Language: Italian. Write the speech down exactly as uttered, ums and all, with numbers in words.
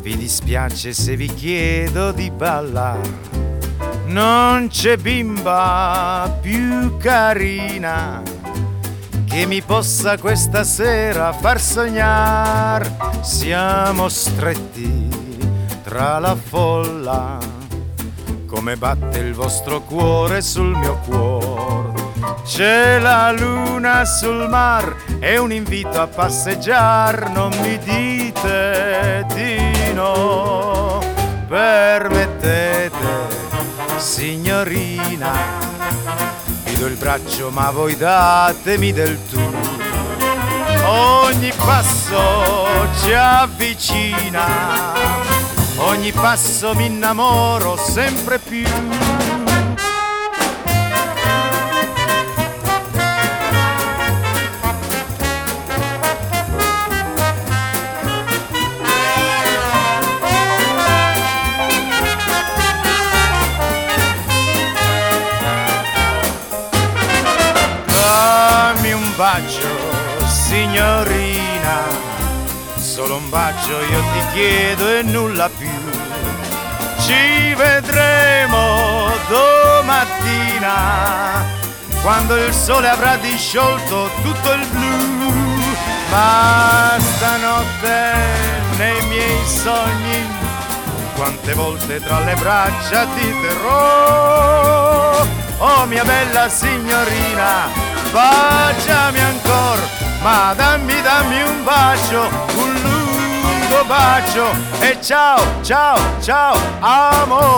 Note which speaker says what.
Speaker 1: Vi dispiace se vi chiedo di ballare? Non c'è bimba più carina che mi possa questa sera far sognare. Siamo stretti tra la folla, come batte il vostro cuore sul mio cuore. C'è la luna sul mar e un invito a passeggiar. Non mi dite di no, permettete signorina, vi do il braccio ma voi datemi del tu. Ogni passo ci avvicina, ogni passo mi innamoro sempre più. Bacio, signorina, solo un bacio io ti chiedo e nulla più. Ci vedremo domattina, quando il sole avrà disciolto tutto il blu. Ma stanotte nei miei sogni, quante volte tra le braccia ti terrò. Oh mia bella signorina, baciami ancora, ma dammi, dammi un bacio, un lungo bacio. E ciao, ciao, ciao, amore.